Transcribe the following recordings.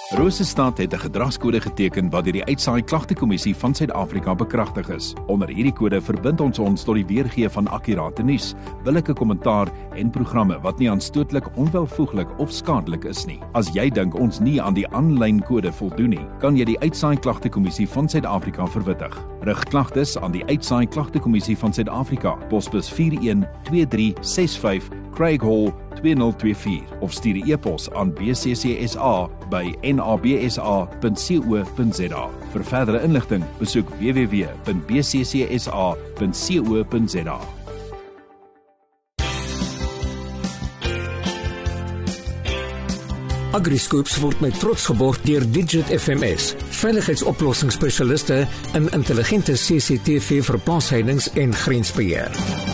Rosestad het 'n gedragskode geteken wat deur die Uitsaai Klagtekommissie van Suid-Afrika bekragtig is. Onder hierdie kode verbind ons tot die weergee van akkurate nuus, billike kommentaar en programme wat nie aanstootlik, onwelvoeglik of skadelik is nie. As jy dink ons nie aan die aanlyn kode voldoen nie, kan jy die Uitsaai Klagtekommissie van Suid-Afrika verwittig. Rig klagtes aan die Uitsaai Klagtekommissie van Suid-Afrika, posbus 412365 Craig Hall 2024 of stuur 'n e-pos aan bccsa@nabsa.co.za. Vir verdere inligting, besoek www.bccsa.co.za. AgriScoops word met trots geborg deur Digit FMS, veiligheidsoplossingsspesialiste in intelligente CCTV vir plaasheidings en grensbeheer.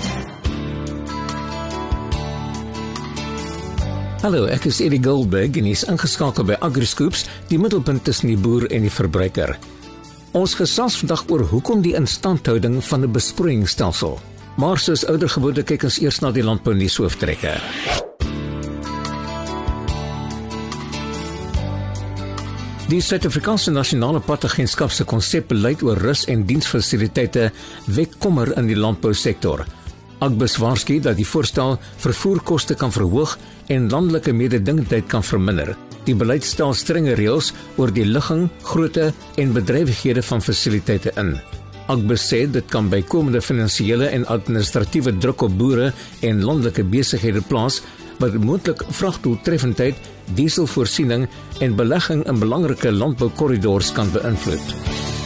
Hallo, ek is Eddie Goldberg en is ingeskakel by AgriScoops, die middelpunt tussen die boer en die verbruiker. Ons gesels vandag oor hoekom die instandhouding van 'n besproeiingsstelsel. Maar soos ouer gewoonte kyk ons eers na die landbounuus hooftrekke. Die Suid-Afrikaanse Nasionale Padagentskap se konsep beleid oor rus en diensfasiliteite wek kommer in die landbousektor. Agbus waarsku dat die voorstel vervoerkoste kan verhoog en landelike mededingendheid kan verminder. Die beleid stel strenge reëls oor die ligging, grootte en bedrywighede van fasiliteite in. Agbus sê dit kan bykomende finansiële en administratiewe druk op boere en landelike besighede plaas wat moontlik vragdoeltreffendheid, dieselvoorsiening en belegging in belangrike landboukorridors kan beïnvloed.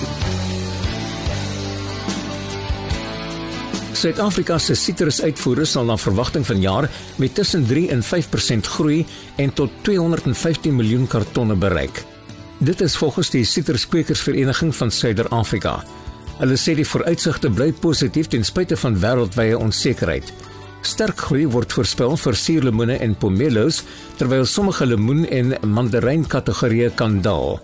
Suid-Afrika se sitrusuitvoere sal na verwagting vanjaar met tussen 3 en 5% groei en tot 215 miljoen kartonne bereik. Dit is volgens die Sitruskwekersvereniging van Suider-Afrika. Hulle sê die vooruitsigte bly positief ten spyte van wêreldwye onsekerheid. Sterk groei word voorspel vir suurlemoene en pomelos, terwyl sommige lemoen- en mandarijn-kategorieë kan daal.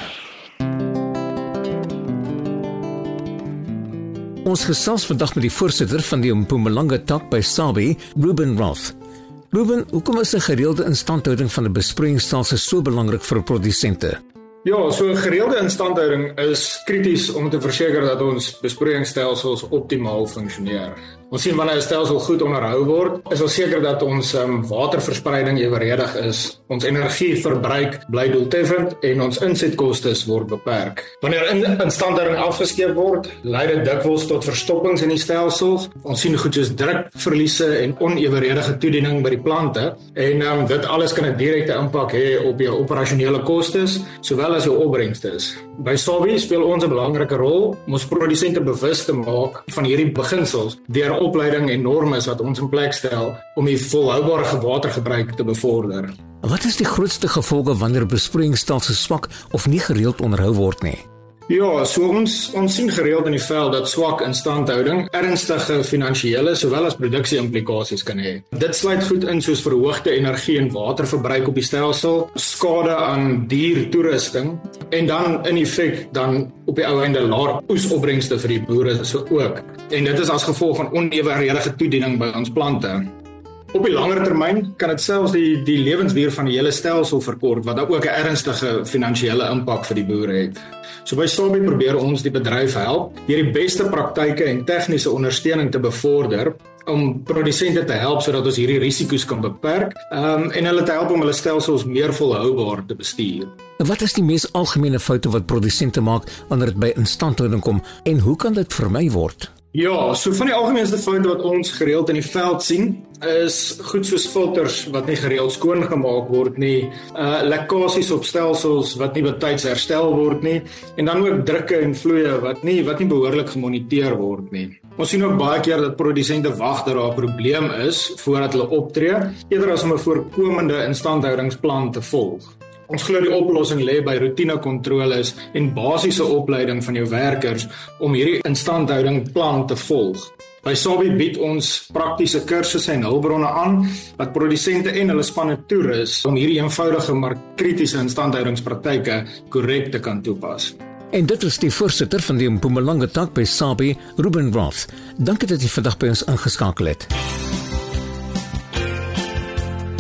Ons gesels vandag met die voorsitter van die Mpumalanga tak by SABI, Ruben Roth. Ruben, hoekom is 'n gereelde instandhouding van 'n besproeiingsstelsel so belangrik vir produsente? Ja, so 'n gereelde instandhouding is krities om te verseker dat ons besproeiingsstelsels optimaal funksioneer. Ons sien wanneer 'n stelsel goed onderhou word, is ons seker dat ons waterverspreiding evenredig is, ons energieverbruik bly doeltreffend en ons insetkostes word beperk. Wanneer instandhouding afgeskeep word, lei dit dikwels tot verstoppings in die stelsels. Ons sien goed soos drukverliese en onevenredige toediening by die plante en dit alles kan 'n direkte impak hê op jou operasionele kostes, sowel as jou opbrengstes. By SABI speel ons 'n belangrike rol om ons produsente bewus te maak van hierdie beginsels deur opleiding en normes wat ons in plek stel om die volhoubare watergebruik te bevorder. Wat is die grootste gevolge wanneer besproeiingsstelsels swak of nie gereeld onderhou word nie? Ja, so ons sien gereeld in die veld dat swak instandhouding ernstige finansiële sowel as produksie-implikasies kan hê. Dit sluit goed in soos verhoogde energie- en waterverbruik op die stelsel, skade aan diertoerusting en dan in effek dan op die ou einde laer oesopbrengste vir die boere so ook. En dit is as gevolg van onevenredige toediening by ons plante. Op die langer termyn kan dit selfs die lewensduur van die hele stelsel verkort, wat ook 'n ernstige finansiële impak vir die boere het. So by SABI probeer ons die bedryf help deur die beste praktyke en tegniese ondersteuning te bevorder om produsente te help sodat ons hierdie risiko's kan beperk en hulle te help om hulle stelsels meer volhoubaar te bestuur. Wat is die mees algemene foute wat produsente maak wanneer dit by instandhouding kom en hoe kan dit vermy word? Ja, so van die algemeenste foute wat ons gereeld in die veld sien, is goed soos filters wat nie gereeld skoongemaak word nie, lekkasies op stelsels wat nie betyds herstel word nie, en dan ook drukke en vloeie wat nie behoorlik gemoniteer word nie. Ons sien ook baie keer dat produsente wag dat daar 'n probleem is voordat hulle optree, eerder as om 'n voorkomende instandhoudingsplan te volg. Ons glo die oplossing lê by roetinekontroles en basiese opleiding van jou werkers om hierdie instandhoudingplan te volg. By SABI bied ons praktiese kursusse en hulpbronne aan wat produsente en hulle spanne toerus om hierdie eenvoudige maar kritiese instandhoudingspraktyke korrek te kan toepas. En dit is die voorsitter van die Mpumalanga tak by SABI, Ruben Roth. Dankie dat jy vandag by ons ingeskakel het.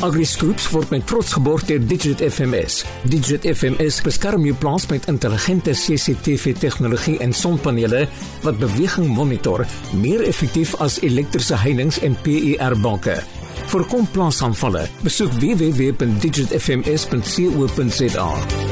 AgriScoops word met trots geborg deur Digit FMS. Digit FMS beskerm jou plaas met intelligente CCTV-tegnologie en sonpanele wat beweging monitor, meer effektief as elektriese heininge en PER-banke. Voorkom plaasaanvalle. Besoek www.digitfms.co.za.